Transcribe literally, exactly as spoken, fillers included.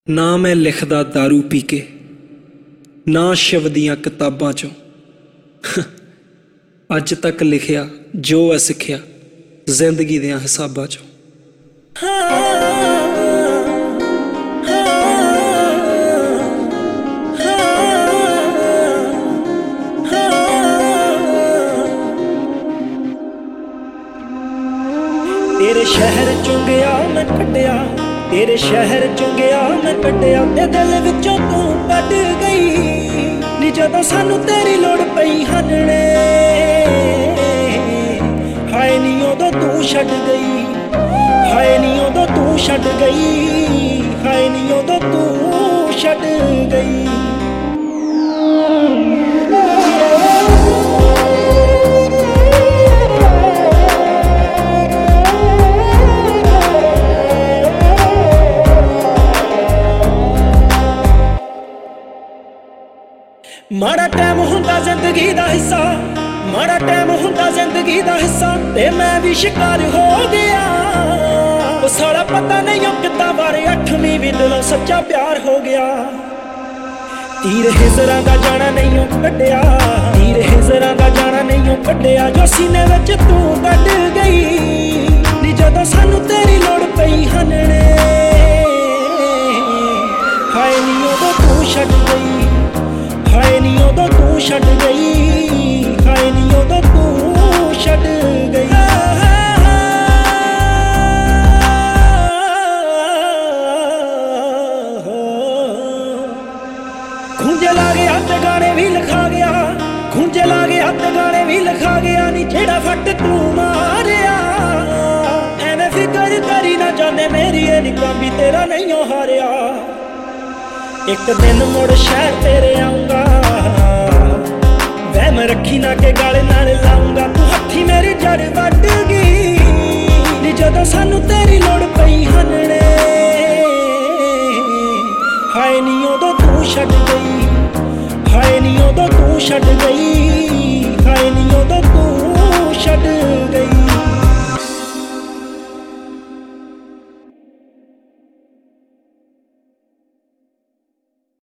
ना मैं लिखदा दारू पी के, ना शिव दियां किताबां चों अज तक लिखिया जो है सिखिया जिंदगी दियां हिसाबां चों। तेरे शहर चों गया मैं कटिया, तेरे शहर चों गया मैं कटिया, ते दिल विचों तू कट गई नी जदों सानू तेरी लोड़ पई हनने। हाय नी उदों तू छड्ड गई, हाय नी उदों तू छड्ड गई, हाय नी उदों तू छड्ड गई। माड़ा टाइम हुंदा जिंदगी दा हिस्सा, माड़ा टाइम हुंदा जिंदगी दा हिस्सा, ते मैं भी शिकार हो गया। ओ साला पता नहीं कितना बारे अठवीं भी दिलों सच्चा प्यार हो गया। तीर हिजरा दा जाना नहीं कड्डिया, तीर हिजरा दा जाना नहीं कड्डिया, जो सीने विच तू कट गई नी जदों सानू तेरी लोड़ पई हनने। हाय नी उदों तू छड्ड गई, हाय नी उदों तू छड्ड गई, हाय नी उदों तू छड्ड गई। खूंजे ला गया ते गाने भी लिखा गया, खूंजे ला गया ते गाने भी लिखा गया, नी जेड़ा फट तू मारिया। एवें फिकर करी ना जाने मेरी ये निकाम भी तेरा नहीं हो हारिया। एक दिन मुड़ शहर तेरे आऊंगा, वह मैं रखी ना के गाले नाल लाऊंगा। तू हथी मेरी जड़ वट गई नी जदों सानू तेरी लोड़ पई हनने। हाय नी उदों तू छड्ड गई, हाय नी उदों तू छड्ड गई, हाय नी उदों तू छड्ड गई।